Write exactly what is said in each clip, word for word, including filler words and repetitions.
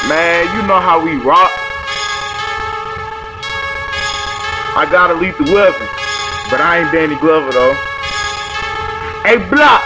Man, you know how we rock. I got a lethal weapon, but I ain't Danny Glover though. Hey, Block.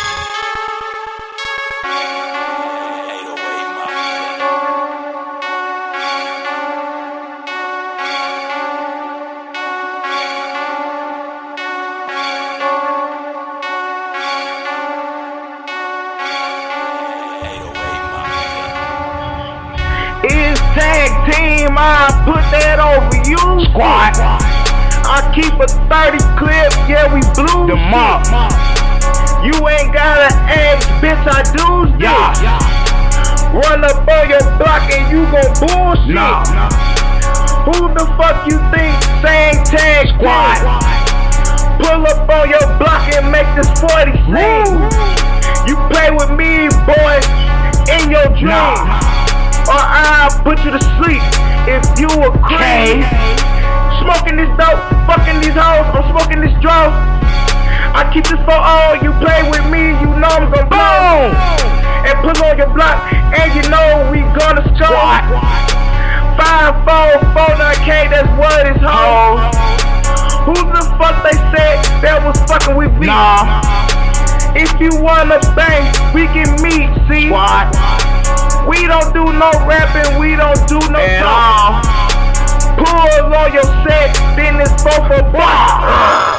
It's tag team, I put that over you. Squad. I keep a thirty clip, yeah, we blew the mob. You ain't gotta ask, bitch, I do this. Yeah. Run up on your block and you gon' bullshit. Nah. Who the fuck you think saying tag squad? Pull up on your block and make this forty sing. You play with me, boy, in your dreams. Nah. Or I'll put you to sleep if you a creep. Smoking this dope, fucking these hoes, I'm smoking this draw. I keep this for all, you play with me, you know I'm gon' blow. And pull on your block, and you know we gonna score. five four four nine K, that's what it's ho. Who the fuck they said that was fucking with me? Nah. If you wanna bang, we can meet, see? What? We don't do no rapping, we don't do no talk. Pull on your set, then it's both of us.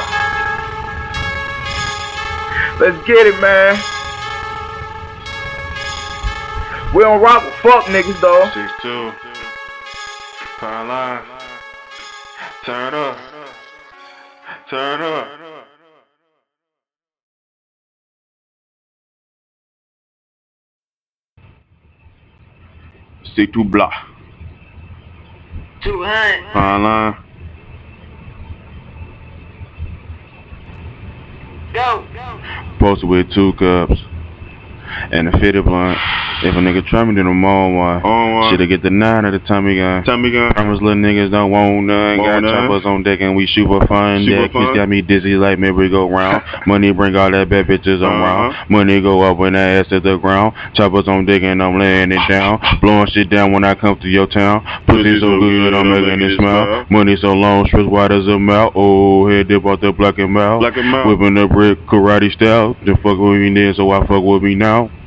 Let's get it, man. We don't rock with fuck niggas, though. six two. Power line. Turn up. Turn up. C two block. two hundred. Power line. Go. Posted with two cups and a fitted blunt. If a nigga try me, then I'm on one. On Shoulda get the nine at the Tommy gun. Tommy gun. Promise little niggas don't want none. Want got none. choppers on deck and we shoot for fun. Shoot for Deck fun. just got me dizzy like merry go round. Money bring all that bad bitches Uh-huh. around. Money go up when that ass at the ground. Choppers on deck and I'm laying it down. Blowing shit down when I come to your town. Pussy so good, I'm making it smile. Money so long, strips wide as a mouth. Oh, head dip out the black and mouth. Black and mouth. Whipping the brick karate style. Then fuck with me then, so I fuck with me now.